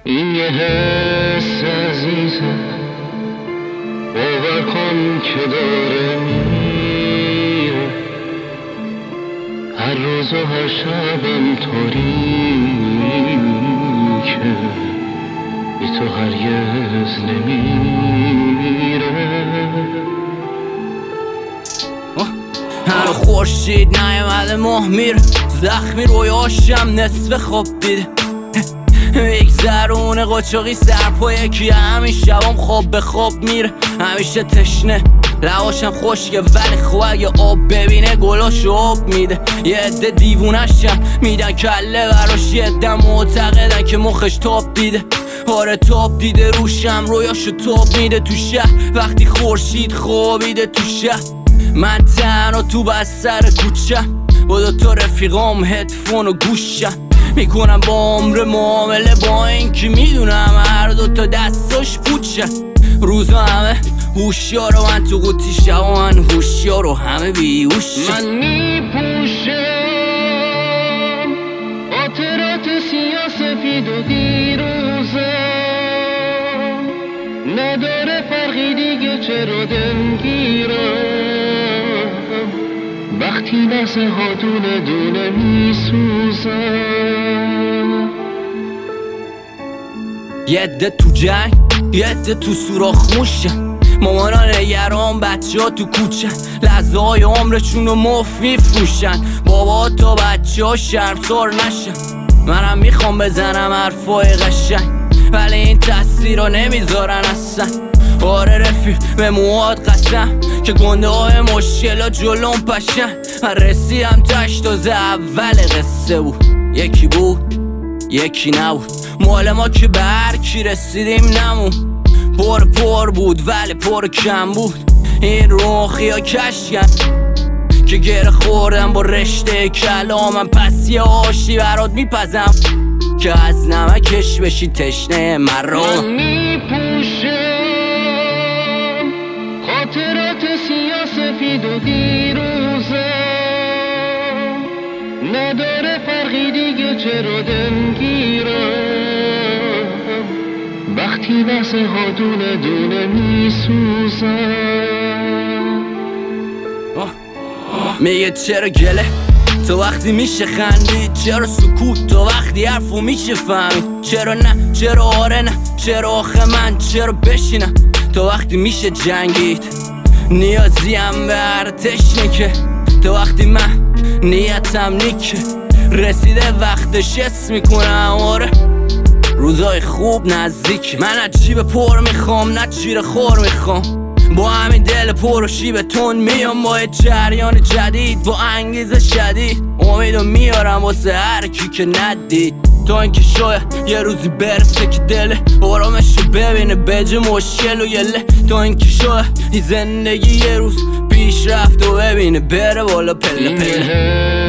این یه حس عزیزه، باور کن که داره میره، هر روز و هر شبم تاریکه، بی تو هرگز نمیره. هر خورشید نیومده ماه میره، زخمی رویاشم نصف خواب دیده، میگذرونه قاچاقی سر پا یکی، همین شبام خواب به خواب میره، همیشه تشنه لواشم خشکه ولی خوب اگه آب ببینه گلاشو آب میده. یه عده دیوونشن میدن کله براش، یه عده معتقدن که مخش تاب دیده. آره تاب دیده روشم، رویاشو تاب میده تو شهر وقتی خورشید خوابیده تو شهر. من تنها تو بستر کوچم با دوتا رفیقام هدفون و گوشم، میکنم با عمر معامله با این که میدونم هر دوتا دستاش پوچن. روزا همه هوشیار و من تو قوطی، شبا من هوشیار و همه بیهوشن. من میپوشم خاطرات سیاسفید و دیروزم، نداره فرقی دیگه چرا دلگیرم، وقتی لحظه ها دونه دونه میسوزم. یه عده تو جنگ، یه عده تو سوراخ موشن، مامانا نگران بچه ها تو کوچن، لحظه های عمرشون رو مفت میفروشن، بابا تا بچه ها شرمسار نشن. منم میخوام بزنم حرفای قشنگ ولی این تاثیر رو نمیذارن اصلا. آره رفیق به موهات قسم که گنده های مشکل جلوم پشن، من رسیدم تشت تازه اول قصه بود، یکی بود یکی نبود، مال ما که به هر کی رسیدیم نمون، پر بود ولی پر کم بود. این روخی ها کشکن که گره خوردم با رشته کلامم، پس یه آشی برات میپزم که از نمکش بشی تشنه مرا. من میپوشم خاطرات سیاسفید و دیروزم، نداره فرقی دیگه چرا دلگیرم، وقتی لحظه ها دونه دونه میسوزم. میگه چرا گله تو وقتی میشه خندید، چرا سکوت تو وقتی حرفو میشه فهمید، چرا نه چرا آره نه چرا آخه من چرا بشینم تو وقتی میشه جنگید، نیازیم به هر تشنه که تو وقتی من نیتم نیکه، رسیده وقتش اسم میکنم آره روزای خوب نزدیک. من از جیب پر میخوام نه جیر خور میخوام، با همین دل پر و شیب تون میام با جریان جدید، با انگیزه شدید امیدو میارم واسه هر کی که ندید، تا اینکه شاید یه روزی برسه که دل آرامشو ببینه بجه مشکل و یله، تا اینکه شاید این زندگی یه روز پیش رفت و ببینه بره بالا پله پله.